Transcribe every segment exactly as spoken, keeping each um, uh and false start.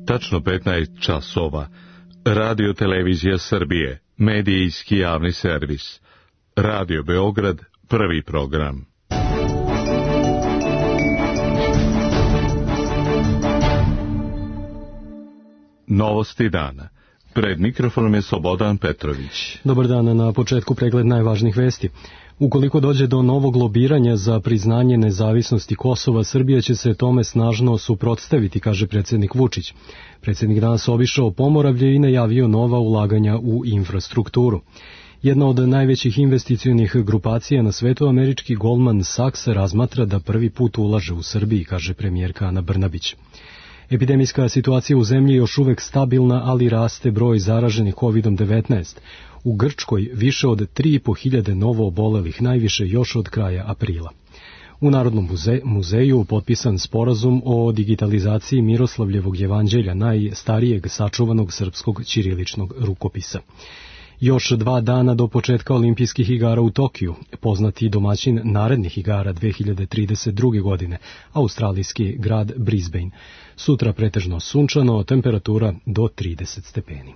tačno petnaest časova. Radio Televizija Srbije, medijski javni servis. Radio Beograd, prvi program. Novosti dana. Pred mikrofonom je Slobodan Petrović. Dobar dan, na početku pregled najvažnijih vesti. Ukoliko dođe do novog lobiranja za priznanje nezavisnosti Kosova, Srbija će se tome snažno suprotstaviti, kaže predsjednik Vučić. Predsjednik danas obišao Pomoravlje i najavio nova ulaganja u infrastrukturu. Jedna od najvećih investicionih grupacija na svetu, američki Goldman Sachs, razmatra da prvi put ulaže u Srbiji, kaže premijerka Ana Brnabić. Epidemijska situacija u zemlji je još uvek stabilna, ali raste broj zaraženih kovid devetnaest. U Grčkoj više od tri i po hiljade novo obolelih, najviše još od kraja aprila. U Narodnom muze- muzeju potpisan sporazum o digitalizaciji Miroslavljevog jevanđelja, najstarijeg sačuvanog srpskog ćiriličnog rukopisa. Još dva dana do početka olimpijskih igara u Tokiju, poznati domaćin narednih igara dve hiljade trideset druge. godine, australijski grad Brisbane. Sutra pretežno sunčano, temperatura do trideset stepeni.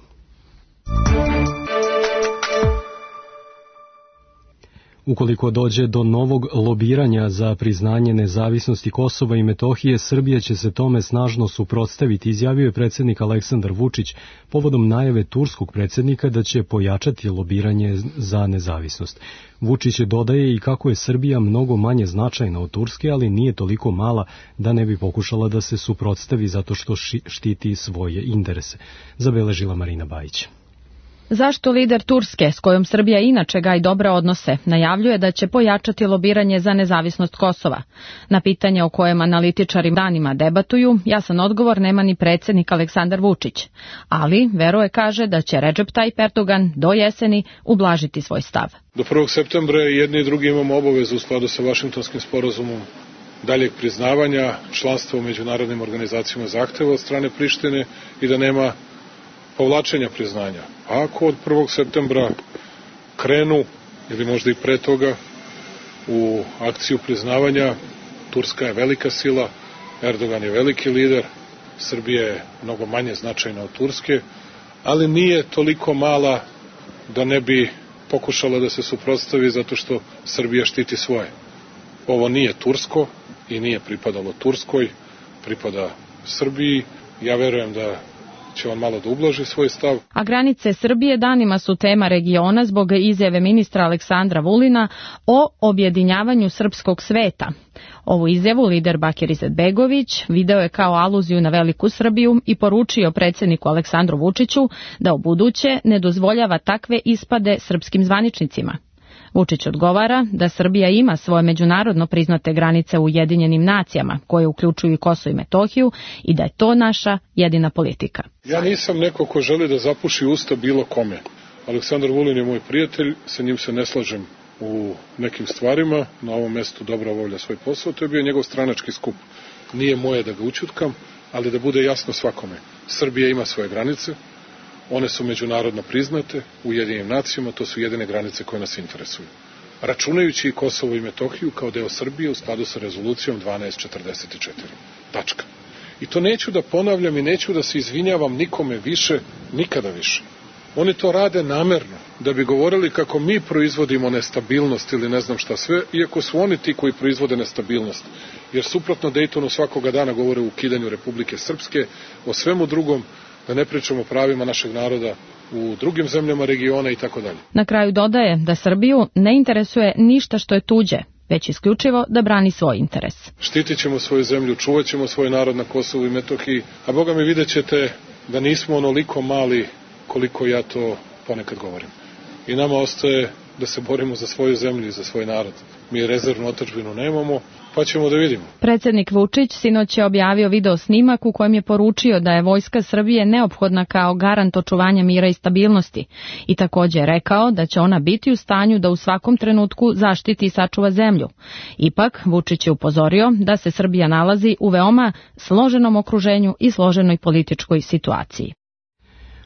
Ukoliko dođe do novog lobiranja za priznanje nezavisnosti Kosova i Metohije, Srbija će se tome snažno suprotstaviti, izjavio je predsjednik Aleksandar Vučić povodom najave turskog predsjednika da će pojačati lobiranje za nezavisnost. Vučić dodaje i kako je Srbija mnogo manje značajna od Turske, ali nije toliko mala da ne bi pokušala da se suprotstavi zato što štiti svoje interese. Zabeležila Marina Bajić. Zašto lider Turske, s kojom Srbija inače gaji dobre odnose, najavljuje da će pojačati lobiranje za nezavisnost Kosova? Na pitanje o kojem analitičari danima debatuju, jasan odgovor nema ni predsjednik Aleksandar Vučić. Ali, veruje, kaže da će Recep Tayyip Erdogan do jeseni ublažiti svoj stav. Do prvog septembra jedni i drugi imamo obavezu u skladu sa Vašingtonskim sporazumom daljeg priznavanja, članstva u međunarodnim organizacijama zahteva od strane Prištine i da nema povlačenja priznanja. A ako od prvog septembra krenu, ili možda i pre toga, u akciju priznavanja, Turska je velika sila, Erdogan je veliki lider, Srbija je mnogo manje značajna od Turske, ali nije toliko mala da ne bi pokušala da se suprotstavi zato što Srbija štiti svoje. Ovo nije tursko i nije pripadalo Turskoj, pripada Srbiji. Ja verujem da će on malo da ublaži svoj stav. A granice Srbije danima su tema regiona zbog izjave ministra Aleksandra Vulina o objedinjavanju srpskog sveta. Ovu izjavu lider Bakir Izetbegović video je kao aluziju na veliku Srbiju i poručio predsjedniku Aleksandru Vučiću da ubuduće ne dozvoljava takve ispade srpskim zvaničnicima. Vučić odgovara da Srbija ima svoje međunarodno priznate granice u Ujedinjenim nacijama, koje uključuju i Kosovo i Metohiju, i da je to naša jedina politika. Ja nisam neko ko želi da zapuši usta bilo kome. Aleksandar Vulin je moj prijatelj, sa njim se ne slažem u nekim stvarima, na ovom mestu dobro obavlja svoj posao, to je bio njegov stranački skup. Nije moje da ga ućutkam, ali da bude jasno svakome. Srbija ima svoje granice, one su međunarodno priznate u Ujedinjenim nacijama, to su jedine granice koje nas interesuju. Računajući i Kosovo i Metohiju kao deo Srbije u skladu sa rezolucijom dvanaest četrdeset četiri. Tačka. I to neću da ponavljam i neću da se izvinjavam nikome više, nikada više. Oni to rade namerno, da bi govorili kako mi proizvodimo nestabilnost ili ne znam šta sve, iako su oni ti koji proizvode nestabilnost. Jer suprotno Dejtonu svakoga dana govore o ukidanju Republike Srpske, o svemu drugom, da ne pričamo o pravima našeg naroda u drugim zemljama regiona i tako dalje. Na kraju dodaje da Srbiju ne interesuje ništa što je tuđe, već isključivo da brani svoj interes. Štitit ćemo svoju zemlju, čuvat ćemo svoj narod na Kosovu i Metohiji, a Boga mi vidjet ćete da nismo onoliko mali koliko ja to ponekad govorim. I nama ostaje da se borimo za svoju zemlju i za svoj narod. Mi rezervnu otadžbinu nemamo, pa ćemo da vidimo. Predsjednik Vučić sinoć je objavio video snimak u kojem je poručio da je vojska Srbije neophodna kao garant očuvanja mira i stabilnosti i također je rekao da će ona biti u stanju da u svakom trenutku zaštiti i sačuva zemlju. Ipak, Vučić je upozorio da se Srbija nalazi u veoma složenom okruženju i složenoj političkoj situaciji.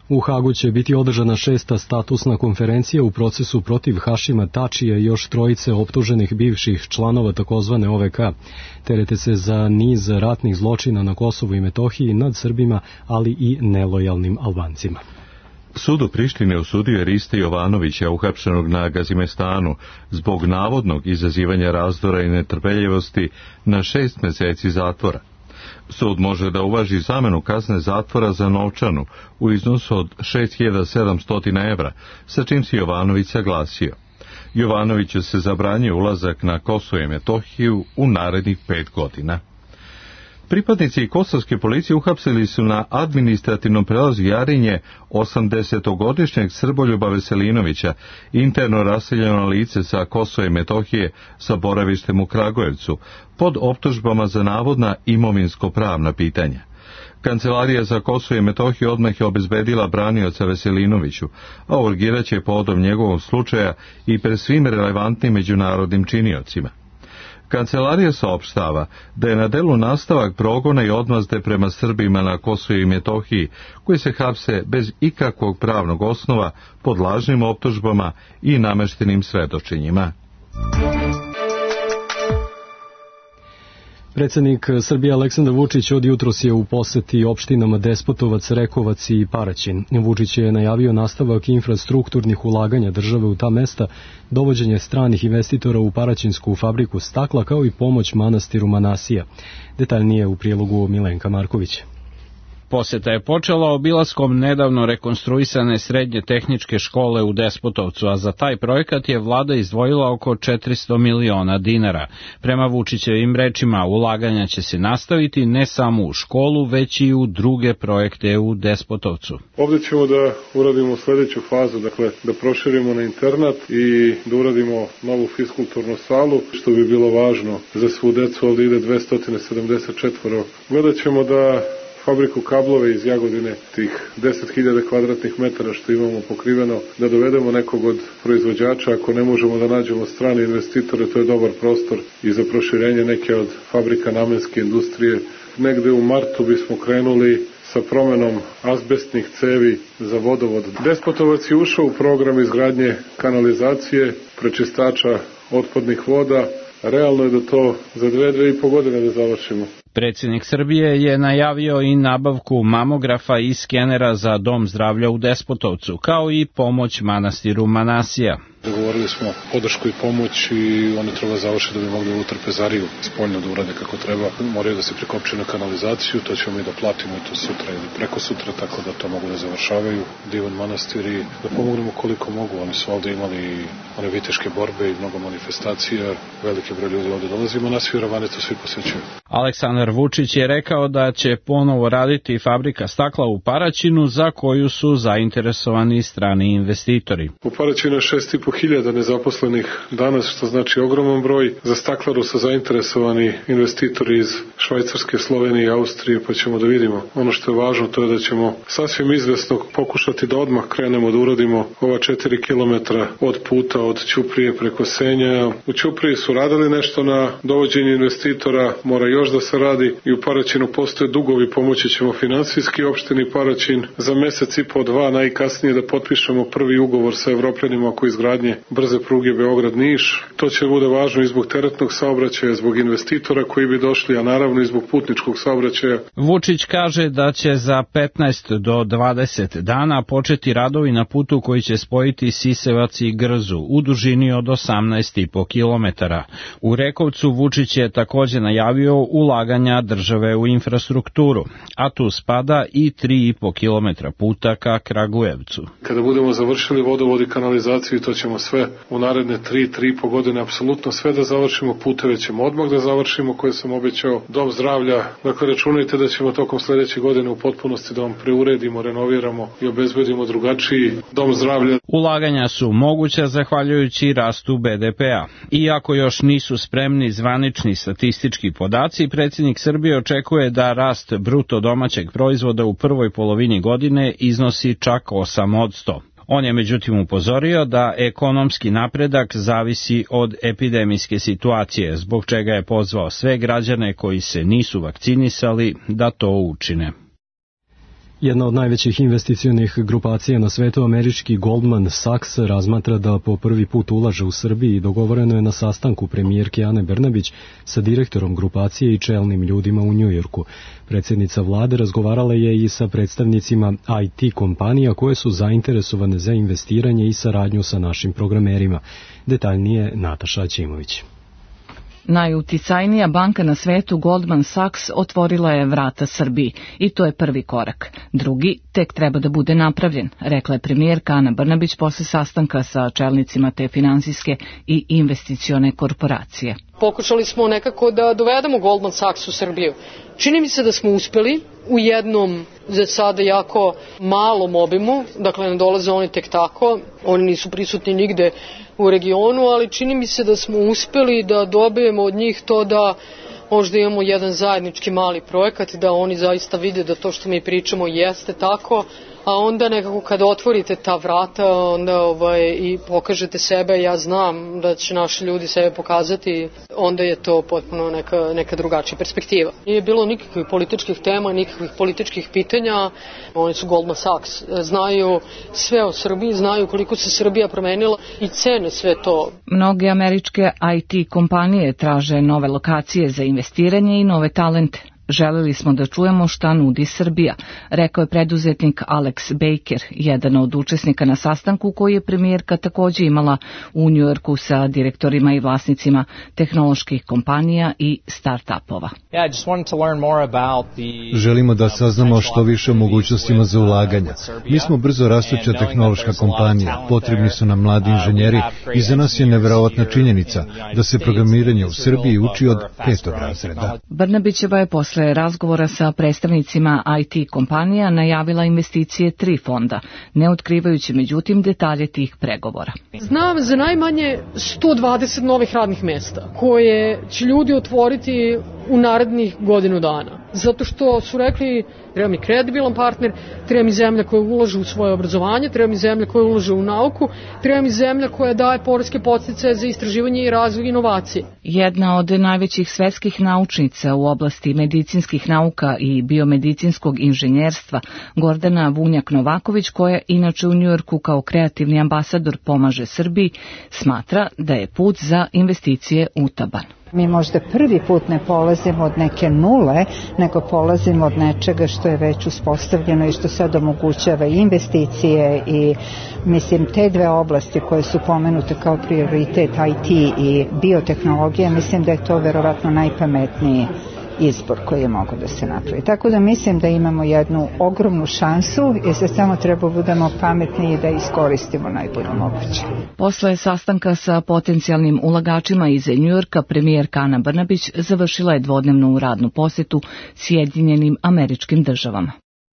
U Hagu će biti održana šesta statusna konferencija u procesu protiv Hašima Tačija i još trojice optuženih bivših članova takozvane O V K. Terete se za niz ratnih zločina na Kosovu i Metohiji nad Srbima, ali i nelojalnim Albancima. Sud u Prištini osudio je Riste Jovanovića, uhapšenog na Gazimestanu, zbog navodnog izazivanja razdora i netrpeljivosti na šest meseci zatvora. Sud može da uvaži zamenu kazne zatvora za novčanu u iznosu od šest hiljada sedamsto evra, sa čim se Jovanović saglasio. Jovanoviću se zabranjuje ulazak na Kosovo i Metohiju u narednih pet godina. Pripadnici kosovske policije uhapsili su na administrativnom prelazu Jarinje osamdesetogodišnjeg Srboljuba Veselinovića, interno raseljeno lice sa Kosova i Metohije sa boravištem u Kragujevcu, pod optužbama za navodna imovinsko-pravna pitanja. Kancelarija za Kosovo i Metohiju odmah je obezbedila branioca Veselinoviću, a urgiraće povodom njegovog slučaja i pred svim relevantnim međunarodnim činiocima. Kancelarija saopštava da je na delu nastavak progona i odmazde prema Srbima na Kosovu i Metohiji, koji se hapse bez ikakvog pravnog osnova pod lažnim optužbama i nameštenim svedočenjima. Predsednik Srbije Aleksandar Vučić od jutros je u poseti opštinama Despotovac, Rekovac i Paraćin. Vučić je najavio nastavak infrastrukturnih ulaganja države u ta mesta, dovođenje stranih investitora u Paraćinsku fabriku stakla, kao i pomoć manastiru Manasija. Detaljnije u prilogu Milenka Marković. Poseta je počela obilaskom nedavno rekonstruisane srednje tehničke škole u Despotovcu, a za taj projekat je vlada izdvojila oko četiristo miliona dinara. Prema Vučićevim rečima, ulaganja će se nastaviti ne samo u školu, već i u druge projekte u Despotovcu. Ovdje ćemo da uradimo sledeću fazu, dakle da proširimo na internat i da uradimo novu fiskulturnu salu, što bi bilo važno za svu decu. Ovdje ide dvesta sedamdeset četiri. Gledat ćemo da fabriku kablove iz Jagodine, tih deset hiljada kvadratnih metara što imamo pokriveno, da dovedemo nekog od proizvođača. Ako ne možemo da nađemo strane investitore, to je dobar prostor i za proširenje neke od fabrika namenske industrije. Negde u martu bismo krenuli sa promenom azbestnih cevi za vodovod. Despotovac je ušao u program izgradnje kanalizacije, prečistača otpadnih voda. Realno je da to za dve, dve i po godine da završimo. Predsjednik Srbije je najavio i nabavku mamografa i skenera za Dom zdravlja u Despotovcu, kao i pomoć manastiru Manasija. Dogovorili smo podršku i pomoć i oni treba završiti da bi mogli u trpezariju spoljno da urade kako treba. Moraju da se prikopče na kanalizaciju, to ćemo mi da platimo i to sutra ili preko sutra, tako da to mogu da završavaju. Divan manastir i da pomognemo koliko mogu. Oni su ovde imali one viteške borbe i mnogo manifestacija, veliki broj ljudi ovde dolazi, Manasiju i Ravane to svi posvećuju. Aleksandar Vučić je rekao da će ponovo raditi fabrika stakla u Paraćinu, za koju su zainteresovani strani investitori. U Paraćinu je šest i po hiljada nezaposlenih danas, što znači ogroman broj. Za staklaru su zainteresovani investitori iz Švajcarske, Slovenije i Austrije, pa ćemo da vidimo. Ono što je važno to je da ćemo sasvim izvesno pokušati da odmah krenemo da uradimo ova četiri kilometra od puta od Ćuprije preko Senja. U Ćupriji su radili nešto na dovođenju investitora, mora još da se radi i u Paraćinu postoje dugovi, pomoći ćemo finansijski opštini Paraćin za mesec i po dva najkasnije da potpišemo prvi ugovor sa Evropljanima oko izgradnje brze pruge Beograd-Niš. To će bude važno i zbog teretnog saobraćaja, zbog investitora koji bi došli, a naravno i zbog putničkog saobraćaja. Vučić kaže da će za petnaest do dvadeset dana početi radovi na putu koji će spojiti Sisevac i Grzu u dužini od osamnaest i po kilometara. U Rekovcu Vučić je takođe najavio ulaganja države u infrastrukturu, a tu spada i tri i po kilometra puta ka Kragujevcu. Kada budemo završili vodovod i kanalizaciju, to ćemo sve u naredne tri, tri i po godine apsolutno sve da završimo, puteve ćemo odmah da završimo koje sam obećao, dom zdravlja, dakle računajte da ćemo tokom sledeće godine u potpunosti da vam preuredimo, renoviramo i obezbedimo drugačiji dom zdravlja. Ulaganja su moguća zahvaljujući rastu be de pe a. Iako još nisu spremni zvanični statistički podaci, predsjednik Srbije očekuje da rast bruto domaćeg proizvoda u prvoj polovini godine iznosi čak osam posto. On je međutim upozorio da ekonomski napredak zavisi od epidemijske situacije, zbog čega je pozvao sve građane koji se nisu vakcinisali da to učine. Jedna od najvećih investicionih grupacija na svetu, američki Goldman Sachs, razmatra da po prvi put ulaže u Srbiji i dogovoreno je na sastanku premijerke Ane Brnabić sa direktorom grupacije i čelnim ljudima u Njujorku. Predsjednica vlade razgovarala je i sa predstavnicima I T kompanija koje su zainteresovane za investiranje i saradnju sa našim programerima. Detaljnije Nataša Aćimović. Najuticajnija banka na svetu, Goldman Sachs, otvorila je vrata Srbiji i to je prvi korak. Drugi tek treba da bude napravljen, rekla je premijerka Ana Brnabić posle sastanka sa čelnicima te finansijske i investicione korporacije. Pokušali smo nekako da dovedemo Goldman Sachs u Srbiju. Čini mi se da smo uspeli u jednom za sada jako malom obimu, dakle ne dolaze oni tek tako, oni nisu prisutni nigde u regionu, ali čini mi se da smo uspeli da dobijemo od njih to da možda imamo jedan zajednički mali projekat, da oni zaista vide da to što mi pričamo jeste tako, a onda nekako kada otvorite ta vrata onda ovaj, i pokažete sebe, ja znam da će naši ljudi sebe pokazati, onda je to potpuno neka, neka drugačija perspektiva. Nije bilo nikakvih političkih tema, nikakvih političkih pitanja, oni su Goldman Sachs, znaju sve o Srbiji, znaju koliko se Srbija promenila i cene sve to. Mnoge američke I T kompanije traže nove lokacije za investiranje i nove talente. Želeli smo da čujemo šta nudi Srbija, rekao je preduzetnik Alex Baker, jedan od učesnika na sastanku koji je premijerka takođe imala u Njujorku sa direktorima i vlasnicima tehnoloških kompanija i start-upova. Želimo da saznamo što više o mogućnostima za ulaganja. Mi smo brzo rastuća tehnološka kompanija, potrebni su nam mladi inženjeri i za nas je neverovatna činjenica da se programiranje u Srbiji uči od petog razreda. Brnabićeva je posle Posle razgovora sa predstavnicima I T kompanija najavila investicije tri fonda, ne otkrivajući međutim detalje tih pregovora. Znam za najmanje sto dvadeset novih radnih mesta koje će ljudi otvoriti u narednih godinu dana. Zato što su rekli, treba mi kredibilan partner, treba mi zemlja koja ulaže u svoje obrazovanje, treba mi zemlja koja ulaže u nauku, treba mi zemlja koja daje poreske podsticaje za istraživanje i razvoj inovacije. Jedna od najvećih svetskih naučnica u oblasti medicinskih nauka i biomedicinskog inženjerstva, Gordana Vunjak-Novaković, koja inače u Njujorku kao kreativni ambasador pomaže Srbiji, smatra da je put za investicije utaban. Mi možda prvi put ne polazimo od neke nule, nego polazimo od nečega što je već uspostavljeno i što sad omogućava investicije i mislim te dve oblasti koje su pomenute kao prioritet I T i biotehnologija, mislim da je to verovatno najpametniji izbor koji je mogo da se napravi. Tako da mislim da imamo jednu ogromnu šansu i sad samo treba budemo pametni i da iskoristimo najbolje moguće. Posle sastanka sa potencijalnim ulagačima iz Njujorka, premijerka Ana Brnabić završila je dvodnevnu radnu posetu Sjedinjenim Američkim Državama.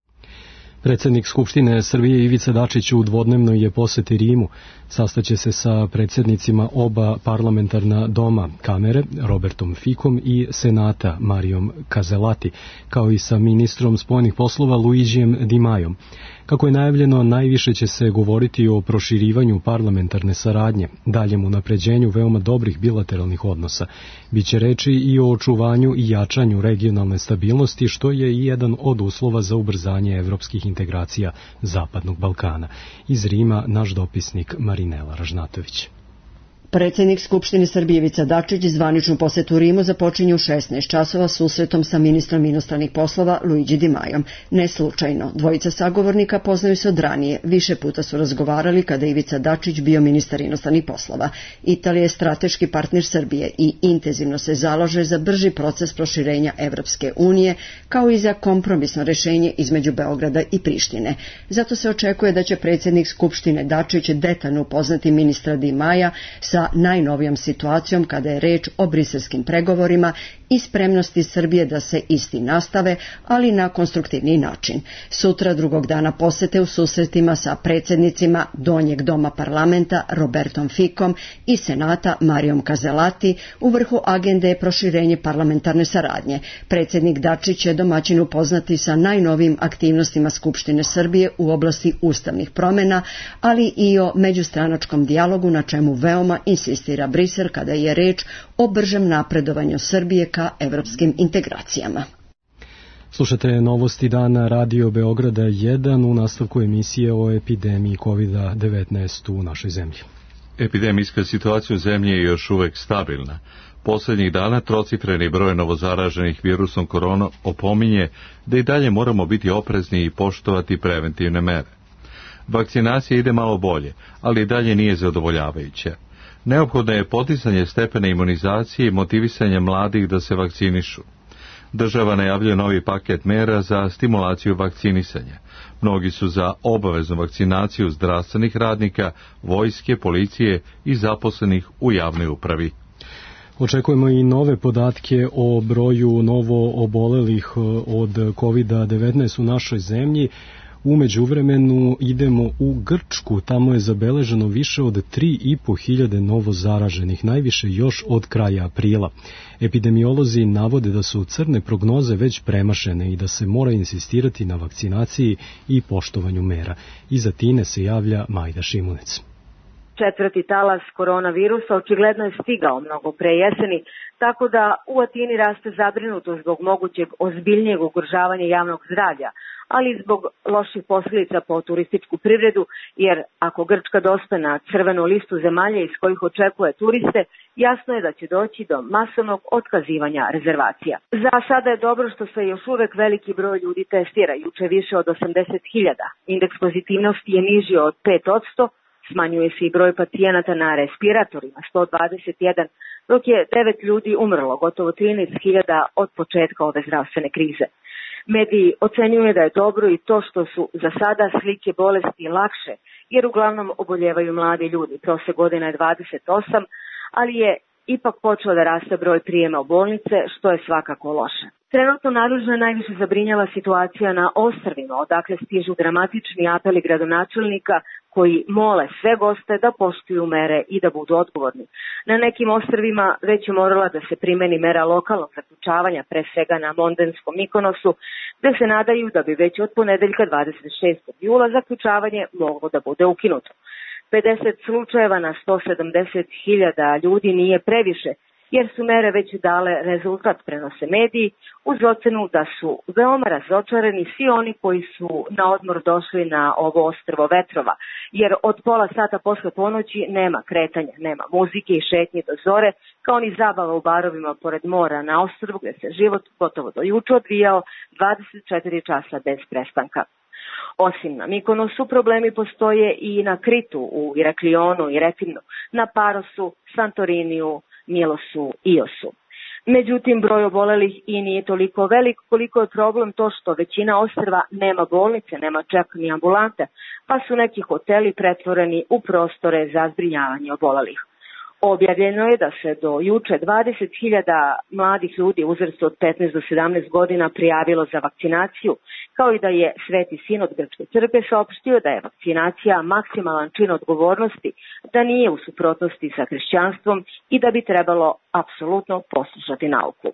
Predsjednik Skupštine Srbije Ivica Dačić u dvodnevnoj je poseti Rimu. Sastaće se sa predsjednicima oba parlamentarna doma Kamere, Robertom Ficom i Senata, Marijom Kazelati, kao i sa ministrom spoljnih poslova Luigijem Di Majom. Kako je najavljeno, najviše će se govoriti o proširivanju parlamentarne saradnje, daljem unapređenju veoma dobrih bilateralnih odnosa. Biće reči i o očuvanju i jačanju regionalne stabilnosti, što je i jedan od uslova za ubrzanje evropskih integracija Zapadnog Balkana. Iz Rima naš dopisnik Marinela Ražnatović. Predsjednik Skupštine Srbije Ivica Dačić zvaničnu posetu Rimu započinje u šesnaest časova susretom sa ministrom inostranih poslova Luigi Di Majom. Ne slučajno, dvojica sagovornika poznaju se od ranije, više puta su razgovarali kada je Ivica Dačić bio ministar inostranih poslova. Italija je strateški partner Srbije i intenzivno se zalaže za brži proces proširenja Evropske unije, kao i za kompromisno rešenje između Beograda i Prištine. Zato se očekuje da će predsjednik Skupštine Dačić detaljno upoznati ministra Di Maja sa najnovijom situacijom kada je reč o briselskim pregovorima i spremnosti Srbije da se isti nastave, ali na konstruktivniji način. Sutra drugog dana posete u susretima sa predsjednicima Donjeg doma parlamenta Robertom Ficom i Senata Marijom Kazelati u vrhu agende je proširenje parlamentarne saradnje. Predsjednik Dačić će domaćin upoznati sa najnovijim aktivnostima Skupštine Srbije u oblasti ustavnih promjena, ali i o međustranačkom dijalogu na čemu veoma insistira Brisel kada je reč o bržem napredovanju Srbije ka evropskim integracijama. Slušate novosti dana Radio Beograda jedan u nastavku emisije o epidemiji kovid devetnaest u našoj zemlji. Epidemijska situacija u zemlji je još uvek stabilna. Poslednjih dana trocifreni broj novozaraženih virusom korona opominje da i dalje moramo biti oprezni i poštovati preventivne mere. Vakcinacija ide malo bolje, ali i dalje nije zadovoljavajuća. Neophodno je podizanje stepena imunizacije i motivisanje mladih da se vakcinišu. Država najavljuje novi paket mera za stimulaciju vakcinisanja. Mnogi su za obaveznu vakcinaciju zdravstvenih radnika, vojske, policije i zaposlenih u javnoj upravi. Očekujemo i nove podatke o broju novo obolelih od kovid devetnaest u našoj zemlji. U međuvremenu idemo u Grčku, tamo je zabeleženo više od tri i po hiljade novo zaraženih, najviše još od kraja aprila. Epidemiolozi navode da su crne prognoze već premašene i da se mora insistirati na vakcinaciji i poštovanju mera. Iza Tine se javlja Majda Šimunec. Četvrti talas koronavirusa očigledno je stigao mnogo pre jeseni, tako da u Atini raste zabrinutost zbog mogućeg ozbiljnijeg ugrožavanja javnog zdravlja, ali i zbog loših posljedica po turističku privredu, jer ako Grčka dospe na crvenu listu zemalja iz kojih očekuje turiste, jasno je da će doći do masovnog otkazivanja rezervacija. Za sada je dobro što se još uvek veliki broj ljudi testira, juče više od osamdeset hiljada. Indeks pozitivnosti je niži od pet posto, smanjuje se i broj pacijenata na respiratorima, sto dvadeset jedan, dok je devet ljudi umrlo, gotovo trinaest hiljada od početka ove zdravstvene krize. Mediji ocenjuju da je dobro i to što su za sada slike bolesti lakše, jer uglavnom oboljevaju mladi ljudi. Prosek godina je dvadeset osam, ali je ipak počeo da raste broj prijema u bolnice, što je svakako loše. Trenutno nadležno najviše zabrinjava situacija na ostrvima, odakle stižu dramatični apeli gradonačelnika koji mole sve goste da poštuju mere i da budu odgovorni. Na nekim ostrvima već je morala da se primeni mera lokalnog zaključavanja, pre svega na Mondenskom Mikonosu, gde se nadaju da bi već od ponedeljka dvadeset šestog jula zaključavanje moglo da bude ukinuto. pedeset slučajeva na sto sedamdeset hiljada ljudi nije previše, jer su mere već dale rezultat, prenose mediji, uz ocenu da su veoma razočarani svi oni koji su na odmor došli na ovo ostrvo vetrova, jer od pola sata posle ponoći nema kretanja, nema muzike i šetnje do zore, kao ni zabava u barovima pored mora na ostrvu gde se život gotovo do juče odvijao dvadeset četiri časa bez prestanka. Osim na Mikonosu, problemi postoje i na Kritu, u Iraklionu i Retimnu, na Parosu, Santoriniju, Milosu i Iosu. Međutim, broj obolelih i nije toliko velik koliko je problem to što većina ostrva nema bolnice, nema čak ni ambulante, pa su neki hoteli pretvoreni u prostore za zbrinjavanje obolelih. Objavljeno je da se do juče dvadeset hiljada mladih ljudi uzrastu od petnaest do sedamnaest godina prijavilo za vakcinaciju, kao i da je Sveti Sinod Grčke crkve saopštio da je vakcinacija maksimalan čin odgovornosti, da nije u suprotnosti sa hrišćanstvom i da bi trebalo apsolutno poslušati nauku.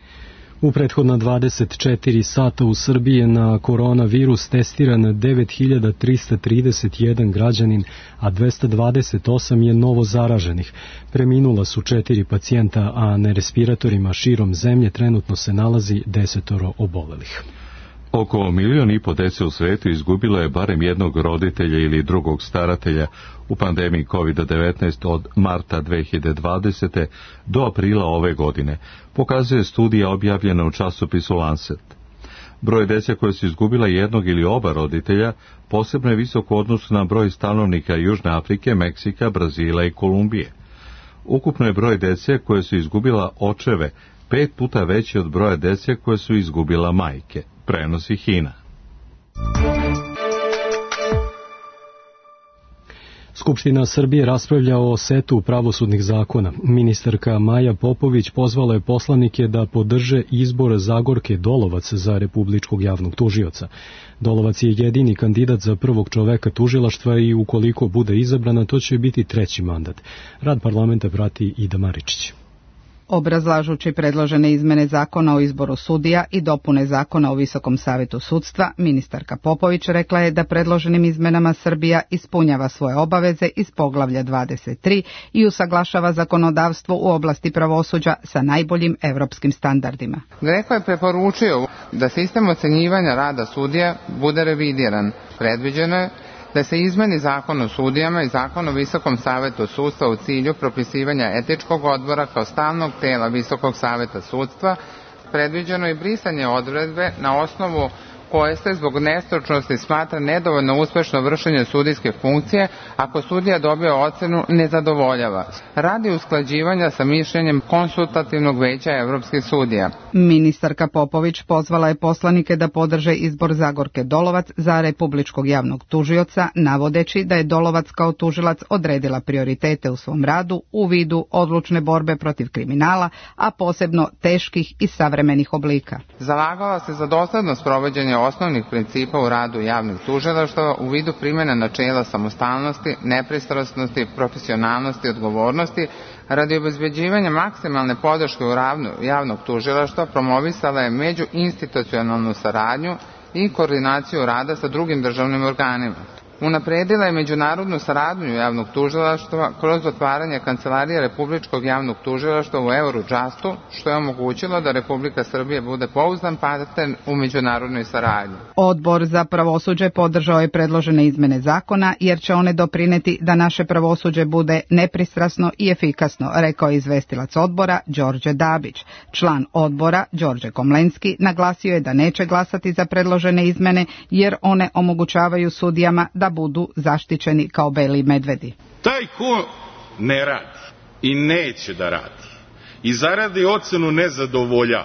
U prethodna dvadeset četiri sata u Srbiji je na koronavirus testiran devet hiljada trista trideset jedan građanin, a dvesta dvadeset osam je novo zaraženih. Preminula su četiri pacijenta, a na respiratorima širom zemlje trenutno se nalazi desetoro obolelih. Oko milion i po dece u svetu izgubilo je barem jednog roditelja ili drugog staratelja u pandemiji kovid devetnaest od marta dve hiljade dvadesete do aprila ove godine, pokazuje studija objavljena u časopisu Lancet. Broj dece koje su izgubila jednog ili oba roditelja posebno je visok u odnosu na broj stanovnika Južne Afrike, Meksika, Brazila i Kolumbije. Ukupno je broj dece koje su izgubila očeve pet puta veći od broja dece koje su izgubila majke, prenosi Hina. Skupština Srbije raspravlja o setu pravosudnih zakona. Ministarka Maja Popović pozvala je poslanike da podrže izbor Zagorke Dolovac za republičkog javnog tužioca. Dolovac je jedini kandidat za prvog čoveka tužilaštva i ukoliko bude izabrana, to će biti treći mandat. Rad parlamenta prati Ida Maričić. Obrazlažući predložene izmene zakona o izboru sudija i dopune zakona o Visokom savetu sudstva, ministarka Popović rekla je da predloženim izmenama Srbija ispunjava svoje obaveze iz poglavlja dvadeset tri i usaglašava zakonodavstvo u oblasti pravosuđa sa najboljim evropskim standardima. GRECO je preporučio da sistem ocenjivanja rada sudija bude revidiran. Predviđeno je da se izmeni zakon o sudijama i zakon o Visokom savetu sudstva u cilju propisivanja etičkog odbora kao stalnog tela Visokog saveta sudstva. Predviđeno je brisanje odredbe na osnovu koje se zbog nestručnosti smatra nedovoljno uspešno vršenje sudijske funkcije ako sudija dobije ocenu nezadovoljava, radi usklađivanja sa mišljenjem konsultativnog veća evropskih sudija. Ministarka Popović pozvala je poslanike da podrže izbor Zagorke Dolovac za republičkog javnog tužioca, navodeći da je Dolovac kao tužilac odredila prioritete u svom radu u vidu odlučne borbe protiv kriminala, a posebno teških i savremenih oblika. Zalagala se za dosledno sprovođenje osnovnih principa u radu javnih tužilaštava u vidu primjene načela samostalnosti, nepristrasnosti, profesionalnosti i odgovornosti. Radi obezbeđivanja maksimalne podrške u radu javnog tužilaštva promovisala je međuinstitucionalnu saradnju i koordinaciju rada sa drugim državnim organima. Unapredila je međunarodnu saradnju javnog tužilaštva kroz otvaranje Kancelarije Republičkog javnog tužilaštva u Eurojustu, što je omogućilo da Republika Srbija bude pouzdan partner u međunarodnoj saradnji. Odbor za pravosuđe podržao je predložene izmene zakona jer će one doprineti da naše pravosuđe bude nepristrasno i efikasno, rekao je izvestilac odbora Đorđe Dabić. Član odbora Đorđe Komlenski naglasio je da neće glasati za predložene izmene jer one omogućavaju sudijama da budu zaštićeni kao beli medvedi. Taj ko ne radi i neće da radi i zaradi ocenu nezadovoljava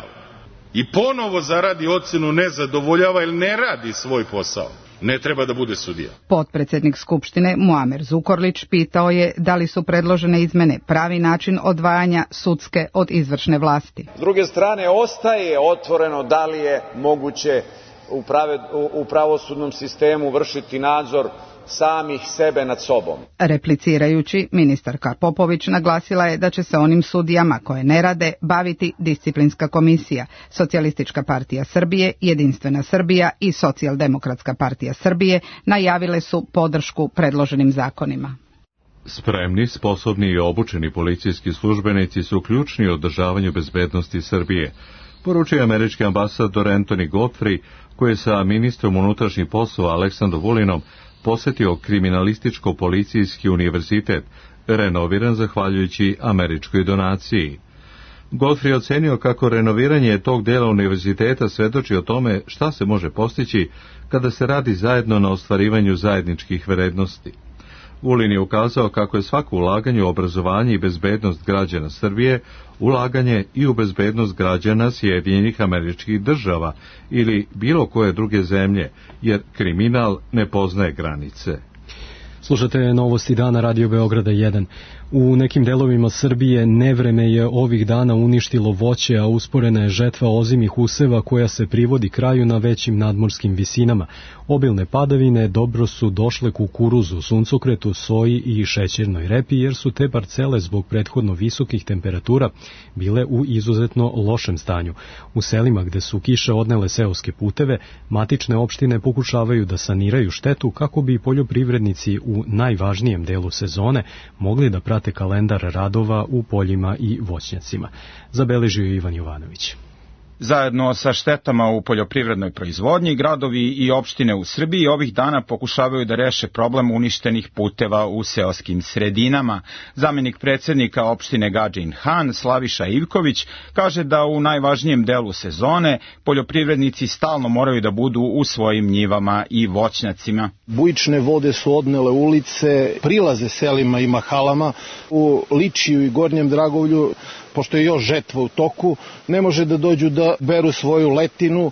i ponovo zaradi ocenu nezadovoljava ili ne radi svoj posao, ne treba da bude sudija. Potpredsednik Skupštine Muamer Zukorlić pitao je da li su predložene izmene pravi način odvajanja sudske od izvršne vlasti. S druge strane, ostaje otvoreno da li je moguće U, prave, u pravosudnom sistemu vršiti nadzor samih sebe nad sobom. Replicirajući, ministarka Popović naglasila je da će se onim sudijama koje ne rade baviti disciplinska komisija. Socijalistička partija Srbije, Jedinstvena Srbija i Socijaldemokratska partija Srbije najavile su podršku predloženim zakonima. Spremni, sposobni i obučeni policijski službenici su ključni u održavanju bezbednosti Srbije, poručuje američki ambasador Anthony Godfrey, koji je sa ministrom unutrašnjih poslova Aleksandrom Vulinom posetio kriminalističko-policijski univerzitet, renoviran zahvaljujući američkoj donaciji. Godfrey ocenio kako renoviranje tog dela univerziteta svedoči o tome šta se može postići kada se radi zajedno na ostvarivanju zajedničkih vrednosti. Vulin je ukazao kako je svako ulaganje u obrazovanje i bezbednost građana Srbije ulaganje i u bezbednost građana Sjedinjenih Američkih Država ili bilo koje druge zemlje, jer kriminal ne poznaje granice. Slušate novosti dana Radio Beograda jedan. U nekim delovima Srbije nevreme je ovih dana uništilo voće, a usporena je žetva ozimih useva koja se privodi kraju na većim nadmorskim visinama. Obilne padavine dobro su došle kukuruzu, suncokretu, soji i šećernoj repi, jer su te parcele zbog prethodno visokih temperatura bile u izuzetno lošem stanju. U selima gde su kiše odnele seoske puteve, matične opštine pokušavaju da saniraju štetu kako bi poljoprivrednici u najvažnijem delu sezone mogli da prate kalendar radova u poljima i voćnjacima. Zabeležio je Ivan Jovanović. Zajedno sa štetama u poljoprivrednoj proizvodnji, gradovi i opštine u Srbiji ovih dana pokušavaju da reše problem uništenih puteva u seoskim sredinama. Zamenik predsjednika opštine Gadžin Han, Slaviša Ivković, kaže da u najvažnijem delu sezone poljoprivrednici stalno moraju da budu u svojim njivama i voćnjacima. Bujične vode su odnele ulice, prilaze selima i mahalama. U Ličiju i Gornjem Dragovlju, pošto je još žetva u toku, ne može da dođu da beru svoju letinu,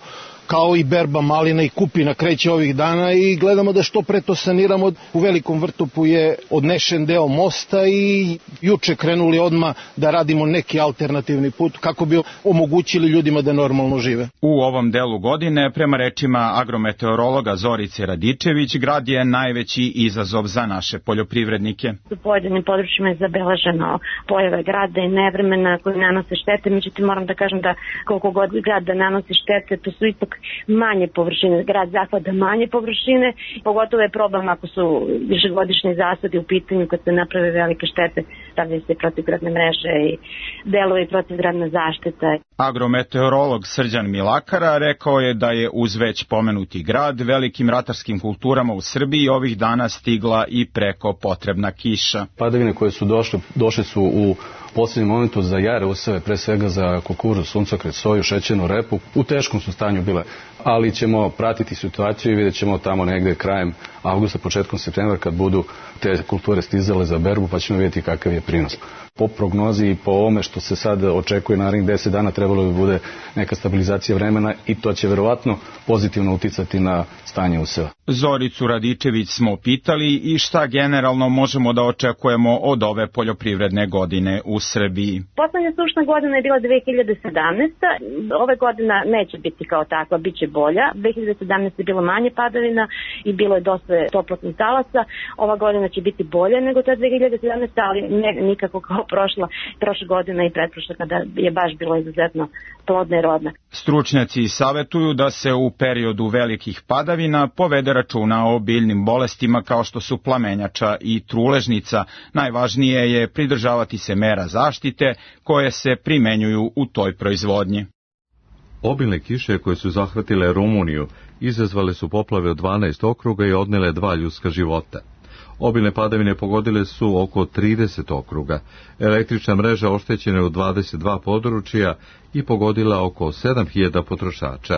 kao i berba malina i kupina kreće ovih dana i gledamo da što pre to saniramo. U Velikom Vrtopu je odnešen deo mosta i juče krenuli odmah da radimo neki alternativni put kako bi omogućili ljudima da normalno žive. U ovom delu godine, prema rečima agrometeorologa Zorice Radičević, grad je najveći izazov za naše poljoprivrednike. U pojedinim područjima je zabeleženo pojave grada i nevremena koji nanose štete, međutim moram da kažem da koliko god grad da nanosi štete, to su ipak manje površine, grad zahvata manje površine, pogotovo je problem ako su višegodišnji zasadi u pitanju kad se naprave velike štete, stavljaju se protivgradne mreže i delovi protivgradna zaštita. Agrometeorolog Srđan Milakara rekao je da je uz već pomenuti grad velikim ratarskim kulturama u Srbiji ovih dana stigla i preko potrebna kiša. Padavine koje su došle, došle su u posljednjem momentu za jare useve, pre svega za kukuruz, suncokret, soju, šećernu repu. U teškom su stanju bile, ali ćemo pratiti situaciju i vidjet ćemo tamo negde krajem avgusta, početkom septembra kad budu te kulture stizale za berbu, pa ćemo vidjeti kakav je prinos. Po prognozi i po ovome što se sad očekuje narednih deset dana trebalo bi bude neka stabilizacija vremena i to će verovatno pozitivno uticati na stanje useva. Zoricu Radičević smo pitali i šta generalno možemo da očekujemo od ove poljoprivredne godine u Srbiji. Poslednja sušna godina je bila dve hiljade sedamnaesta. Ove godina neće biti kao takva, bit će bolja. dve hiljade sedamnaeste je bilo manje padavina i bilo je dosta toplotnih talasa. Ova godina će biti bolja nego ta dve hiljade sedamnaesta, ali ne nikako kao prošla, prošla godina i pretprošla kada je baš bilo izuzetno plodna i rodna. Stručnjaci savetuju da se u periodu velikih padavina povede računa o biljnim bolestima kao što su plamenjača i truležnica. Najvažnije je pridržavati se mera zaštite koje se primenjuju u toj proizvodnji. Obilne kiše koje su zahvatile Rumuniju izazvale su poplave od dvanaest okruga i odnele dva ljudska života. Obilne padavine pogodile su oko trideset okruga. Električna mreža oštećena je u dvadeset dva područja i pogodila oko sedam hiljada potrošača.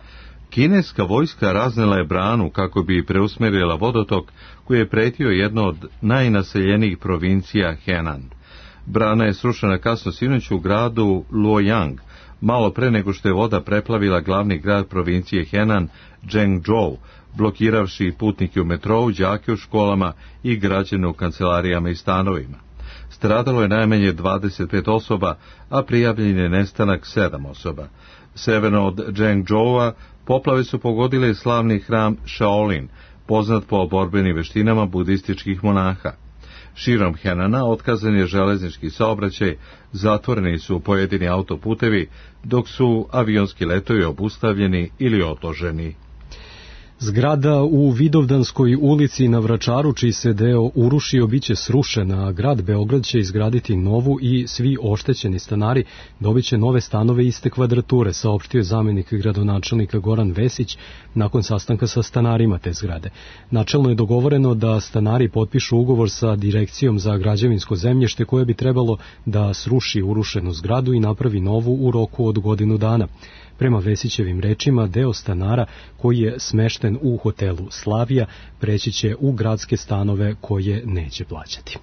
Kineska vojska raznela je branu kako bi preusmerila vodotok koji je pretio jedno od najnaseljenijih provincija Henan. Brana je srušena kasno sinoć u gradu Luoyang, malo pre nego što je voda preplavila glavni grad provincije Henan, Zhengzhou, blokiravši putnike u metrou, đake u školama i građane u kancelarijama i stanovima. Stradalo je najmanje dvadeset pet osoba, a prijavljen je nestanak sedam osoba. Severno od Zhengzhoua poplave su pogodile slavni hram Shaolin, poznat po borbenim veštinama budističkih monaha. Širom Henana otkazan je železnički saobraćaj, zatvoreni su pojedini autoputevi, dok su avionski letovi obustavljeni ili odloženi. Zgrada u Vidovdanskoj ulici na Vračaru, čiji se deo urušio, biće srušena, a grad Beograd će izgraditi novu i svi oštećeni stanari dobit će nove stanove iste kvadrature, saopštio je zamenik gradonačelnika Goran Vesić nakon sastanka sa stanarima te zgrade. Načelno je dogovoreno da stanari potpišu ugovor sa Direkcijom za građevinsko zemljište koje bi trebalo da sruši urušenu zgradu i napravi novu u roku od godinu dana. Prema Vesićevim rečima, deo stanara koji je smešten u hotelu Slavija preći će u gradske stanove koje neće plaćati.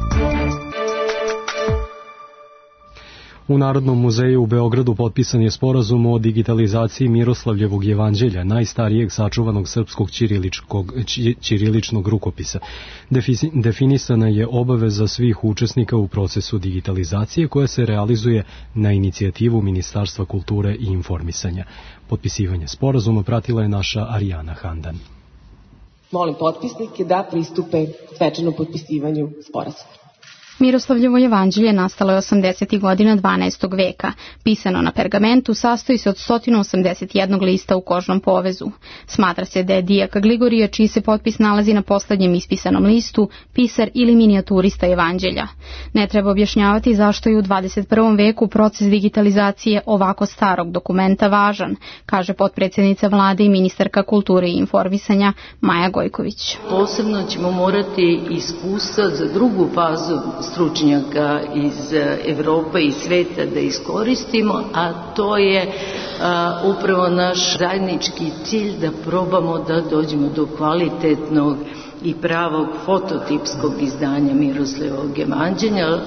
U Narodnom muzeju u Beogradu potpisan je sporazum o digitalizaciji Miroslavljevog jevanđelja, najstarijeg sačuvanog srpskog ćiriličnog rukopisa. Definisana je obaveza svih učesnika u procesu digitalizacije koja se realizuje na inicijativu Ministarstva kulture i informisanja. Potpisivanje sporazuma pratila je naša Arijana Handan. Molim potpisnike da pristupe svečanom potpisivanju sporazuma. Miroslavljevo jevanđelje nastalo je osamdesetih godina dvanaestog veka. Pisano na pergamentu, sastoji se od sto osamdeset jedan lista u kožnom povezu. Smatra se da je dijak Gligorije, čiji se potpis nalazi na poslednjem ispisanom listu, pisar ili minijaturista jevanđelja. Ne treba objašnjavati zašto je u dvadeset prvom veku proces digitalizacije ovako starog dokumenta važan, kaže potpredsjednica vlade i ministarka kulture i informisanja Maja Gojković. Posebno ćemo morati iskustva za drugu fazu stručnjaka iz Evrope i sveta da iskoristimo, a to je a, upravo naš zajednički cilj da probamo da dođemo do kvalitetnog i pravog fototipskog izdanja Miroslavljevog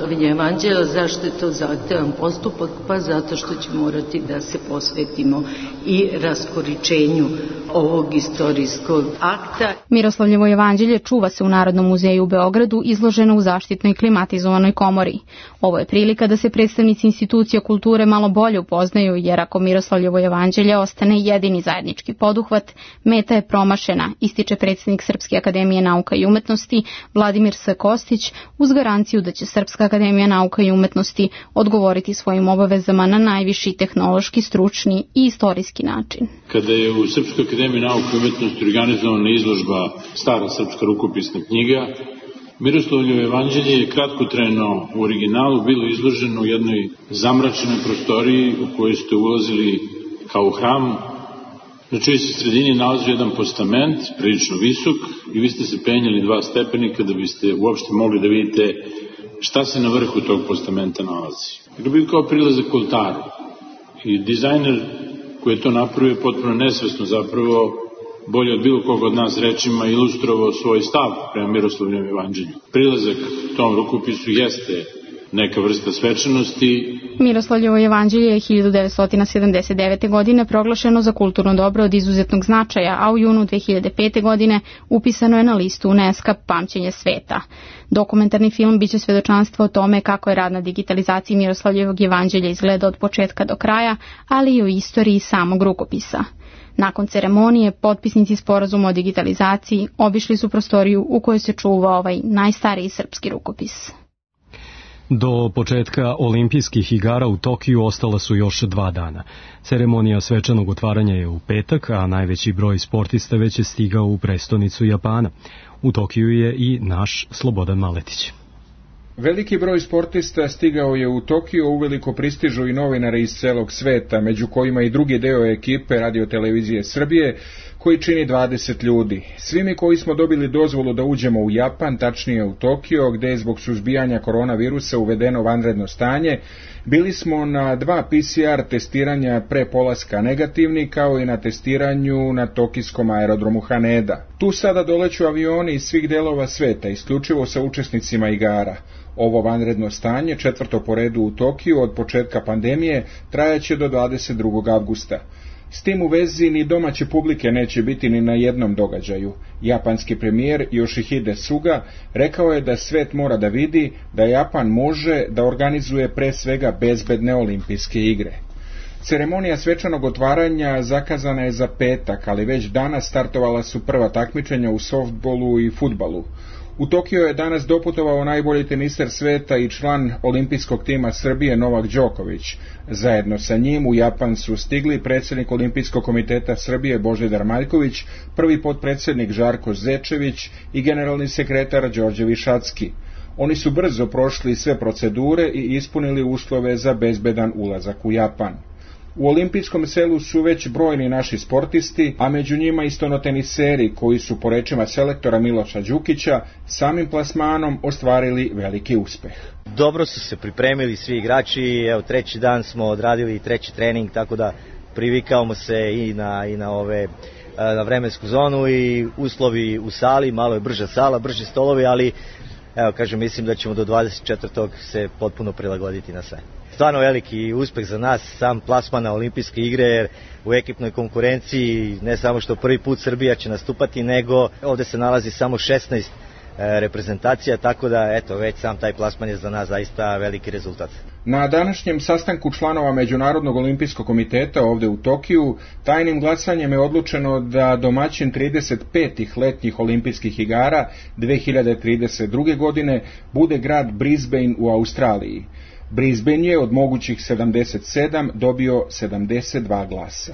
jevanđelja. Zašto je to zahtevan postupak? Pa zato što će morati da se posvetimo i raskoričenju ovog istorijskog akta. Miroslavljevo jevanđelje čuva se u Narodnom muzeju u Beogradu, izloženo u zaštitnoj klimatizovanoj komori. Ovo je prilika da se predstavnici institucija kulture malo bolje upoznaju, jer ako Miroslavljevo jevanđelje ostane jedini zajednički poduhvat, meta je promašena, ističe predsjednik Srpske akademije nauka i umetnosti Vladimir S. Kostić, uz garanciju da će Srpska akademija nauka i umetnosti odgovoriti svojim obavezama na najviši tehnološki, stručni i istorijski način. Kada je u Srpskoj akademiji nauka i umetnosti organizovana izložba Stara srpska rukopisna knjiga, Miroslavljevo jevanđelje je kratkotrajno u originalu bilo izloženo u jednoj zamračenoj prostoriji u kojoj ste ulazili kao u hram, na čijoj se sredini nalazi jedan postament, prilično visok, i vi ste se penjali dva stepenika da biste uopšte mogli da vidite šta se na vrhu tog postamenta nalazi. To je bio kao prilazak oltaru. I dizajner koji je to napravio potpuno nesvesno zapravo, bolje od bilo koga od nas rečima, ilustrovao svoj stav prema Miroslavljevom jevanđelju. Prilazak tom rukopisu jeste neka vrsta svečanosti. Miroslavljevo jevanđelje je hiljadu devetsto sedamdeset devete. godine proglašeno za kulturno dobro od izuzetnog značaja, a u junu dve hiljade pete. godine upisano je na listu UNESCO Pamćenje sveta. Dokumentarni film biće svedočanstvo o tome kako je rad na digitalizaciji Miroslavljevog jevanđelja izgleda od početka do kraja, ali i o istoriji samog rukopisa. Nakon ceremonije, potpisnici sporazuma o digitalizaciji obišli su prostoriju u kojoj se čuva ovaj najstariji srpski rukopis. Do početka olimpijskih igara u Tokiju ostala su još dva dana. Ceremonija svečanog otvaranja je u petak, a najveći broj sportista već je stigao u prestonicu Japana. U Tokiju je i naš Slobodan Maletić. Veliki broj sportista stigao je u Tokio, uveliko pristižu i novinari iz celog sveta, među kojima i drugi deo ekipe Radio-televizije Srbije, koji čini dvadeset ljudi. Svi mi koji smo dobili dozvolu da uđemo u Japan, tačnije u Tokio, gde je zbog suzbijanja koronavirusa uvedeno vanredno stanje, bili smo na dva P C R testiranja pre polaska negativni, kao i na testiranju na tokijskom aerodromu Haneda. Tu sada doleću avioni iz svih delova sveta, isključivo sa učesnicima igara. Ovo vanredno stanje, četvrto po redu u Tokiju od početka pandemije, trajaće do dvadeset drugog avgusta. S tim u vezi ni domaće publike neće biti ni na jednom događaju. Japanski premijer Yoshihide Suga rekao je da svet mora da vidi da Japan može da organizuje pre svega bezbedne olimpijske igre. Ceremonija svečanog otvaranja zakazana je za petak, ali već danas startovala su prva takmičenja u softbolu i fudbalu. U Tokio je danas doputovao najbolji teniser sveta i član olimpijskog tima Srbije Novak Đoković. Zajedno sa njim u Japan su stigli predsjednik Olimpijskog komiteta Srbije Božidar Maljković, prvi potpredsjednik Žarko Zečević i generalni sekretar Đorđe Višacki. Oni su brzo prošli sve procedure i ispunili uslove za bezbedan ulazak u Japan. U olimpijskom selu su već brojni naši sportisti, a među njima i stonoteniseri koji su, po rečima selektora Miloša Đukića, samim plasmanom ostvarili veliki uspeh. Dobro su se pripremili svi igrači, evo treći dan smo odradili treći trening, tako da privikavamo se i na, i na ove na vremensku zonu i uslovi u sali, malo je brža sala, brži stolovi, ali evo kažem, mislim da ćemo do dvadeset četvrtog se potpuno prilagoditi na sve. Stvarno veliki uspeh za nas, sam plasman na olimpijske igre, jer u ekipnoj konkurenciji ne samo što prvi put Srbija će nastupati, nego ovde se nalazi samo šesnaest reprezentacija, tako da eto, već sam taj plasman je za nas zaista veliki rezultat. Na današnjem sastanku članova Međunarodnog olimpijskog komiteta ovde u Tokiju, tajnim glasanjem je odlučeno da domaćin trideset petih letnjih olimpijskih igara dve hiljade trideset druge. godine bude grad Brisbane u Australiji. Brisbane je od mogućih sedamdeset sedam dobio sedamdeset dva glasa.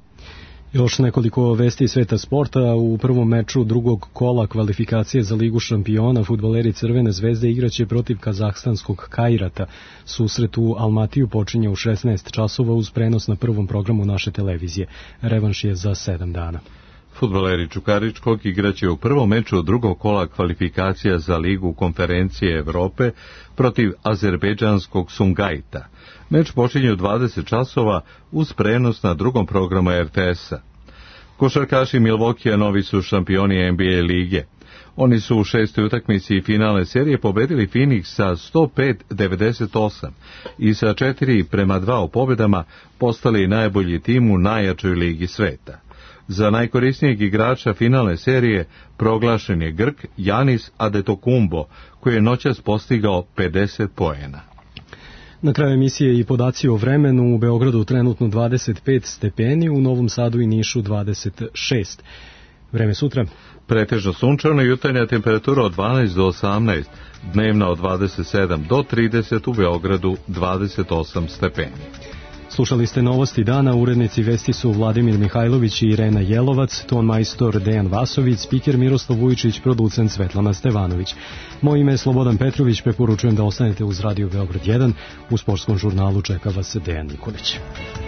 Još nekoliko vesti sveta sporta. U prvom meču drugog kola kvalifikacije za Ligu šampiona fudbaleri Crvene zvezde igraće protiv kazahstanskog Kairata. Susret u Almatiju počinje u šesnaest časova uz prenos na prvom programu naše televizije. Revanš je za sedam dana. Fudbaleri Čukaričkog igraće u prvom meču drugog kola kvalifikacija za Ligu konferencije Evrope protiv azerbejdžanskog Sungajta. Meč počinje u dvadeset časova uz prenos na drugom programu R T S-a. Košarkaši Milvokija novi su šampioni N B A lige. Oni su u šestoj utakmici finalne serije pobedili Phoenix sa sto pet devedeset osam i sa četiri prema dva u pobedama postali najbolji tim u najjačoj ligi sveta. Za najkorisnijeg igrača finalne serije proglašen je Grk Janis Adetokumbo, koji je noćas postigao pedeset poena. Na kraju emisije i podaci o vremenu. U Beogradu trenutno dvadeset pet stepeni, u Novom Sadu i Nišu dvadeset šest. Vreme sutra. Pretežno sunčano, jutarnja temperatura od dvanaest do osamnaest, dnevna od dvadeset sedam do trideset, u Beogradu dvadeset osam stepeni. Slušali ste novosti dana, urednici vesti su Vladimir Mihajlović i Irena Jelovac, ton majstor Dejan Vasović, spiker Miroslav Vujičić, producent Svetlana Stevanović. Moje ime je Slobodan Petrović, preporučujem da ostanete uz Radio Beograd jedan, u sportskom žurnalu čeka vas Dejan Nikolić.